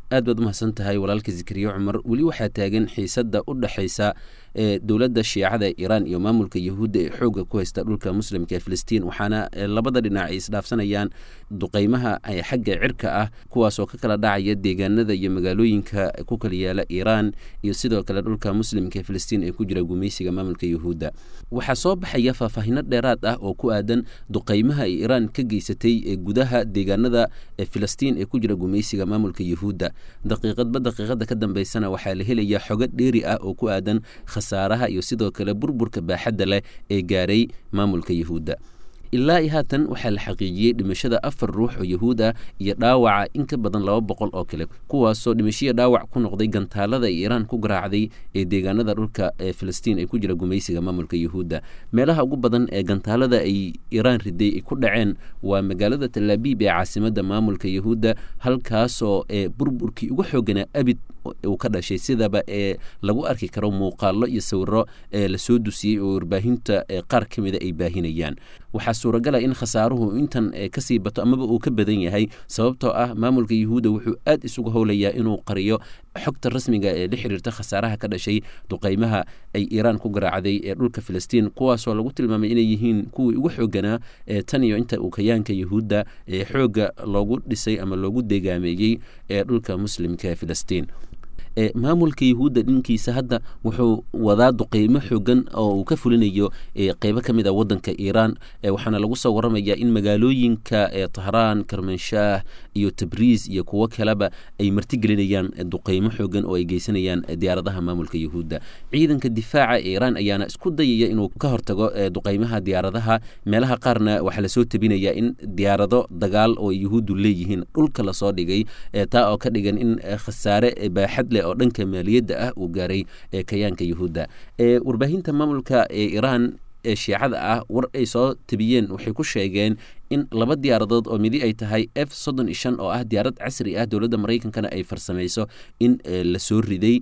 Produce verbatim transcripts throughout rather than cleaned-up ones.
aad baad umahadsan tahay walaalka Zikriyo Cumar. weli waxaa taagan xiisada u dhaxaysa ee dowladda Shiicada Iran iyo maamulka Yahuudda ee xoogga ku haysta dhulka Muslimka ee Filistiin, waxaana labada dhinac ay isdhaafsanayaan duqeymaha ay xagga cirka ah kuwaas oo ka kala dhacaya deegaanada iyo magaalooyinka ku kala yaala Iran iyo sidoo kale dhulka Muslimka ee Filistiin ee ku jira gumaysiga maamulka Yahuudda. waxaa soo baxaya faahfaahin dheeraad ah oo ku aadan duqeymaha ay Iran ka geysatay ee gudaha deegaanada ee Filistiin ee ku jira gumaysiga maamulka Yahuudda. daqiiqadba daqiiqada ka dambeysana waxaa la helayaa xogo dheeri ah oo ku aadan khasaaraha iyo sidoo kale burburka baaxadda leh ee gaaray maamulka Yahuudda. ilaa iyo haatan waxaa la xaqiijiyey dhimashada afar ruux oo Yahuud ah iyo dhaawaca in ka badan laba boqol oo kale, kuwaasoo dhimashiyo dhaawac ku noqday gantaalada ay Iran ku garaacday ee deegaanada dhulka ee Filistiin ee ku jira gumaysiga maamulka Yahuudda. meelaha ugu badan ee gantaalada ay Iran riday ay ku dhaceen waa magaalada Tel Aviv ee caasimadda maamulka Yahuudda, halkaasoo ee burburkii ugu xooganaa abid uu ka dhashay, sidaba ee lagu arki karo muuqaalo iyo sawiro ee la soo dusiyey oo warbaahinta qaar ka mida ay baahinayaan. waxaa suuragala in khasaaruhu intan kasii bato amaba uu ka badan yahay, sababtoo ah maamulka Yahuudda wuxuu aad isugu howlayaa inuu qariyo xogta rasmiga ee la xiriirta khasaaraha ka dhashay duqeymaha ay Iran ku garaacday ee dhulka Filistiin, kuwaasoo lagu tilmaamay inay yihiin kuwii ugu xooganaa ee tan iyo inta uu kayaanka Yahuudda ee xooga loogu dhisay ama loogu deegaameeyey ee dhulka Muslimka ee Filistiin. maamulka Yahuudda dhinkiisa hadda wuxuu wadaa duqeymo xoogan oo uu ka fulinayo qeybo ka mid ah wadanka Iran, waxaana lagu soo waramayaa in magaalooyinka Tehran, Kermanshah iyo Tabriz iyo kuwo kaleba ay martigelinayaan duqeymo xoogan oo ay geysanayaan diyaaradaha maamulka Yahuudda. ciidanka difaaca Iran ayaana isku dayaya inuu ka hortago duqeymaha diyaaradaha. meelaha qaarna waxaa lasoo tabinayaa in diyaarado dagaal oo Yahuuddu leeyihiin dhulka lasoo dhigay, taa oo ka dhigan in khasaare baaxad leh oo dhanka maaliyadda ah uu gaaray ee kayaanka Yahuudda. ee warbaahinta maamulka ee Iran ee Shiicada ah war ay soo tabiyeen waxay ku sheegeen in laba diyaaradood oo midi ay tahay F soddon iyo shan oo ah diyaarad casri ah, dowladda Mareykankana ay farsamayso, in la soo riday.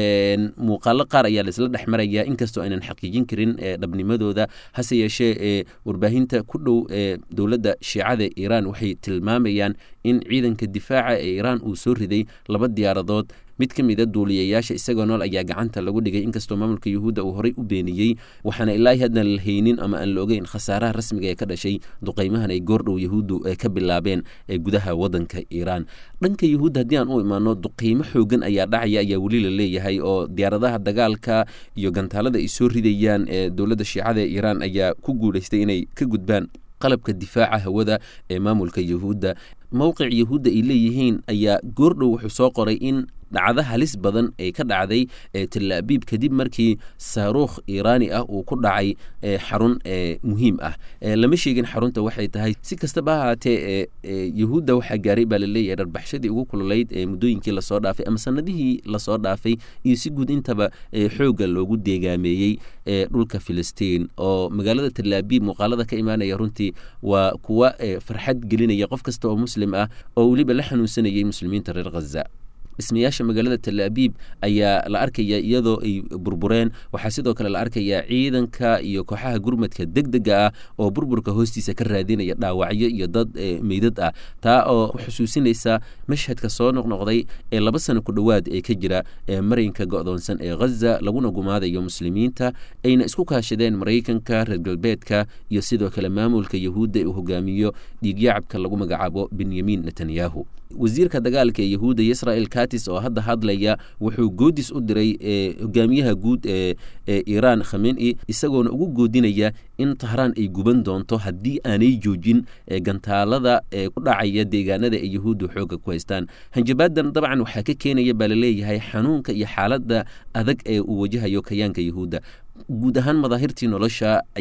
muuqaalo qaar ayaa la isla dhex marayaa inkastoo aynan xaqiijin karin dhabnimadooda. hase yeeshee warbaahinta ku dhow ee dowladda Shiicada Iran waxay tilmaamayaan in ciidanka difaaca ee Iran uu soo riday laba diyaaradood. mid ka mid a duuliyayaasha isagoo nool ayaa gacanta lagu dhigay, inkastoo maamulka Yahuudda uu horey u beeniyey, waxaana ilaa hadna la haynin ama aan la ogeyn khasaaraha rasmiga ee ka dhashay duqeymahan ay goordhow Yahuuddu ka bilaabeen ee gudaha wadanka Iran. dhanka Yahuudda haddii aan u imaano, duqeymo xoogan ayaa dhacaya ayaa weli la leeyahay oo diyaaradaha dagaalka iyo gantaalada ay soo ridayaan ee dowladda Shiicada ee Iran ayaa ku guuleystay inay ka gudbaan qalabka difaaca hawada ee maamulka Yahuudda. mowqic Yahuudda ay leeyihiin ayaa goordhow wuxuu soo qoray in dhacdo halis badan ay ka dhacday ee Tel Aviv kadib markii saaruukh Iiraani ah uu ku dhacay xarun muhiim ah. lama sheegin xarunta waxay tahay. si kastaba ha ahaatee Yahuudda waxaa gaaray baa la leeyahay dharbaxshadii ugu kululayd ee muddooyinkii lasoo dhaafay ama sanadihii lasoo dhaafay, iyo si guud intaba xoogga loogu deegaameeyey ee dhulka Filistiin. oo magaalada Tel Aviv muuqaalada ka imaanaya runtii waa kuwa farxad gelinaya qof kasta oo muslim ah oo weliba la xanuunsanayay muslimiinta reer Gaza. dhismayaasha magaalada Tel Aviv ayaa la arkaya iyadoo ay burbureen. waxaa sidoo kale la arkayaa ciidanka iyo kooxaha gurmadka degdega ah oo burburka hoostiisa ka raadinaya dhaawacyo iyo dad meydad ah, taa oo xusuusinaysa mashhadka soo noqnoqday ee laba sano ku dhowaad ee ka jira marinka go'doonsan ee Gaza laguna gumaadayo muslimiinta, ayna isku kaashadeen Mareykanka, reer galbeedka iyo sidoo kale maamulka Yahuudda uu hogaamiyo dhiigyacabka lagu magacaabo Benyamin Netanyahu. wasiirka dagaalka ee Yahuudda Israel Katz oo hadda hadlaya wuxuu goodis u diray hogaamiyaha guud ee Iran Khamenei, isagoona ugu goodinaya in Tehran ay guban doonto haddii aanay joojin gantaalada ee ku dhacaya deegaanada ay Yahuuddu xooga ku haystaan. hanjabaadan dabcan waxaa ka keenaya baa la leeyahay xanuunka iyo xaaladda adag ee uu wajahayo kayaanka Yahuudda. guud ahaan madaahirtii nolosha